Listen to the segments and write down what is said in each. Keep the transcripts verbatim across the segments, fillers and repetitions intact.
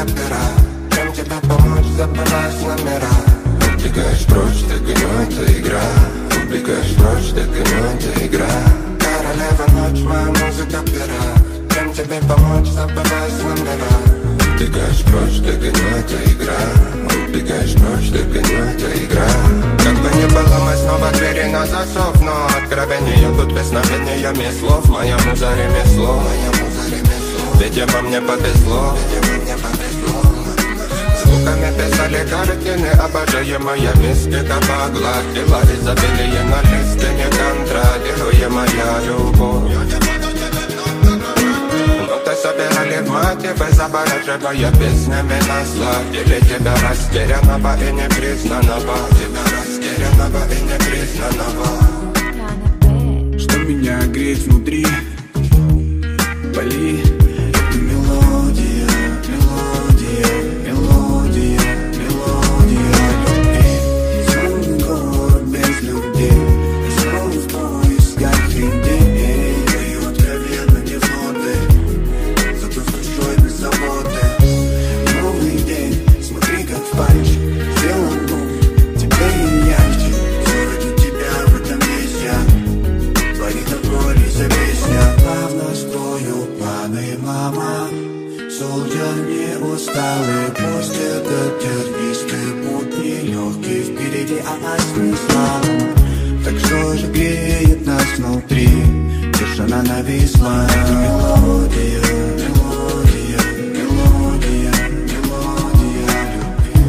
музыка пера. Чем тебе помочь, забываешь номера. Убегаешь прочь, так и ну это игра. Убегаешь прочь, так и ну это игра. Королева ночь, моя музыка пера. Чем тебе помочь, забываешь номера. Убегаешь прочь, так и ну это игра. Убегаешь прочь, так и ну это игра. Как бы ни было, мы снова двери на засов. Но откровения тут песнопениями слов. Моя муза ремесло, моя муза ремесло. Видимо мне повезло, видимо мне повезло. Звуками писали картины, обожаемая мистика погладила изобилие на листе, неконтролируемая любовь. Ноты собирали в мотивы, завораживая песнями насладили тебя растерянного и непризнанного. Тебя растерянного и непризнанного. Что меня греет внутри? Боли. Это мелодия, мелодия, мелодия, мелодия любви. Темный город без людей. Я снова в поисках идей. Даю откровенно невзгоды, зато с душой без заботы. Новый день, смотри как в пальчик. Сделан был теперь и ярче. Все ради тебя в этом весь я. Твои такой за песня. Плавно строю планы, мама. Солдат не усталый, пусть этот тернистый путь нелегкий. Впереди опасный слалом. Так что же греет нас внутри? Тишина нависла. Это мелодия, мелодия, мелодия, мелодия любви.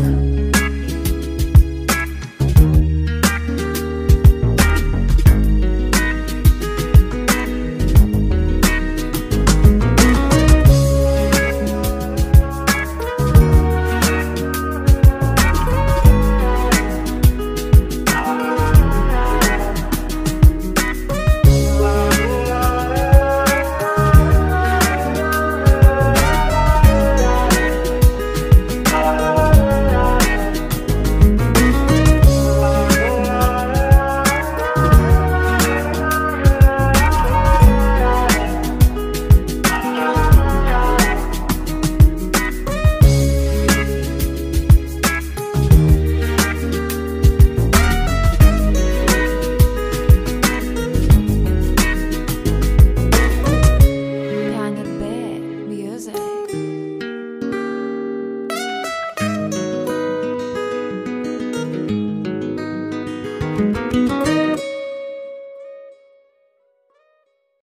Music.